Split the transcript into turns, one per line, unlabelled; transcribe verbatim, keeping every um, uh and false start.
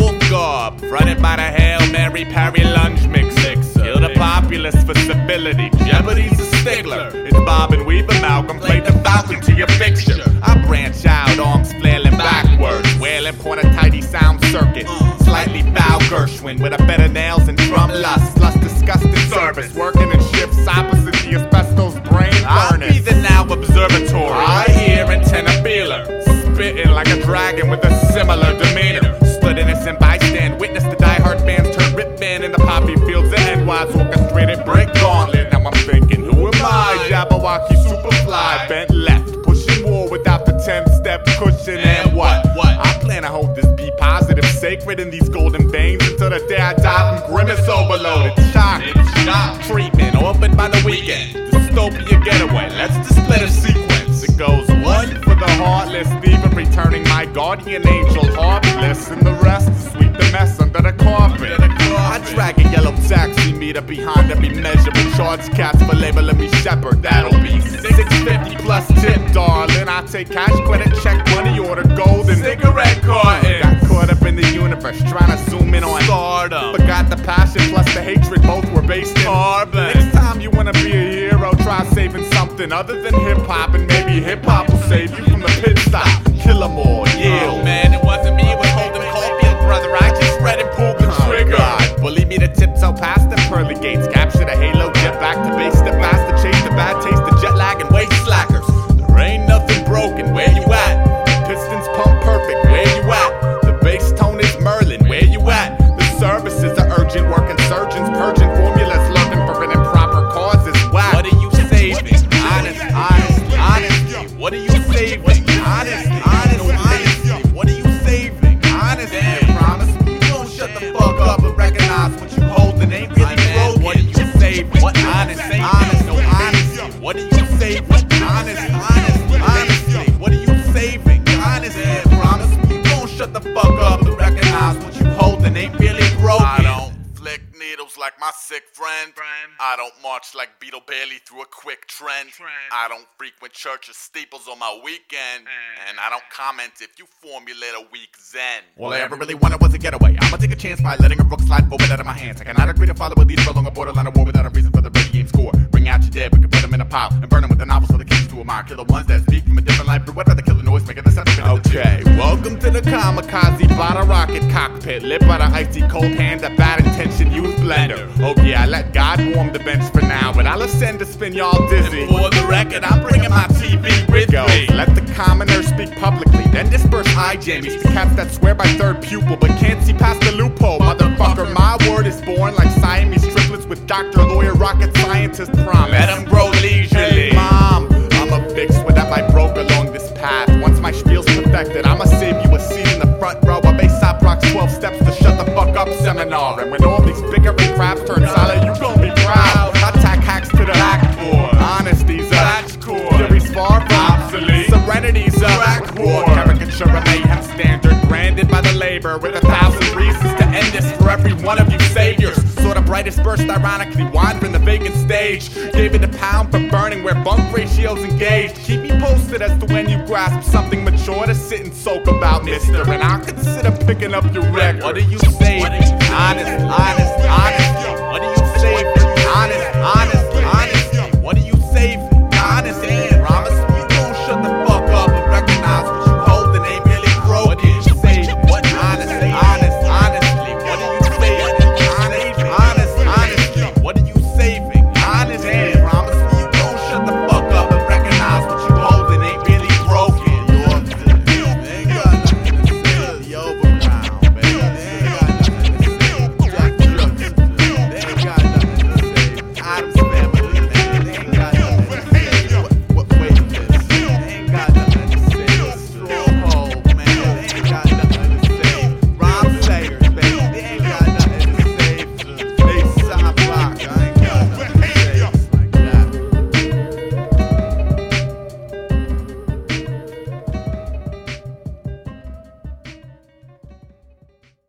wolf garb, fronted by the Hail Mary Parry lunge mix sixer. Kill the populace for civility, Jeopardy's a stickler. It's Bob and Weave amalgam, play the Falcon to your fixture. I branch out, arms flailing backwards, wailing point a tidy sound circuit. Slightly foul Gershwin with a better nails and drum lust. Lust disgusting service, working in shifts opposite the asbestos brain furnace. I be the now observatory, I hear antenna feeler, spitting like a dragon with a similar demeanor. Stood innocent bystand, witness the diehard fans turn rip band in the poppy fields of N Y's orchestrated break gauntlet. Now I'm thinking, who am I? Jabberwocky Superfly, bent left, pushing war without the ten-step cushion. And what? What? I plan to hold this be positive, sacred in these golden veins until the day I die from grimace overloaded. Shock, shock, treatment, orphaned by the weekend. Dystopia getaway, let's display the sequence. It goes one for the heartless, even returning my guardian angel harmless, and the rest to sweep the mess under the carpet. I drag a yellow taxi meter behind every measure and charge cats for labeling me shepherd. That'll be six fifty plus tip, darling. I take cash, credit, check, money order, golden cigarette carton. Got caught up in the universe, trying to zoom in on stardom. Forgot the passion plus the hatred, both were based in carbon. Next time you wanna be a hero, try saving something other than hip hop, and maybe hip hop will save you from the pit stop. Kill 'em all, yeah. Oh man, it wasn't me, it was Holden Caulfield, brother. I just read and pulled the trigger. Oh, bully me to tiptoe past the pearly gates, capture the halo, get back to base, step fast to chase the bad taste, the jet lag and waist slackers. There ain't nothing broken, where you at? The pistons pump perfect, where you at? The bass tone is Merlin, where you at? The services are urgent, working surgeons, purging formulas, looking for an improper causes. Whack. What are you saving? Honest, honest, honest. What are you saving? Honest, honest, honest. What are you saving? Honest, I promise me you don't shut the fuck up and recognize what you hold and ain't really broken. What are you saving? What honest, honest, no honest. What are you saving? Honest, honest, honestly. What are you saving? Honest, I promise me you don't shut the fuck up and recognize what you hold and ain't really broken. I don't flick needles like my sick friend. I don't march like Beetle Bailey through a quick trend. I don't frequent churches, steeples on my weekend. And I don't comment if you formulate a weak zen. All I ever really wanted was a getaway. I'ma take a chance by letting a rook slide forward out of my hands. I cannot agree to follow a leader along a borderline of war without a reason for the ready game score. Bring out your dead, we can put them in a pile and burn them with the novels for the kings to admire. Kill the ones that speak from a different life, but what rather kill the noise making the sound. Okay, welcome to the kamikaze bottle rocket cockpit, lit by the icy cold hand of bad intention youth blender. Oh yeah, let God warm the bench for now, but I'll ascend to spin y'all dizzy. And for the record, I'm bringing my T V with Go. me. Let the commoner speak publicly, then disperse eye jammies to cats that swear by third pupil but can't see past the loophole. Motherfucker, my word is born like Siamese triplets with doctor, lawyer, rocket scientist promise. Let them grow leisurely. Hey, mom, I'm a fix what that might broke along this path. Once my spiel's perfected, I'ma save you a seat in the front row of Aesop Rock's twelve steps to shut the fuck up seminar. And when all these bickering crabs turn solid, you gon' be proud. I tack hacks to the blackboard. Honesty's a latchcore. Fury's far from obsolete. Serenity's a backboard. Caricature a mayhem standard, branded by the labor with a thousand reasons to end this for every one of you saviors. Sort of brightest burst, ironically wandering the vacant stage. Gave it a pound for burning where bunk ratios engaged. Keep me posted as to when you grasp something mature to sit and soak about, mister. And I'll consider picking up your record. What are you saying? Honest, honest, honest.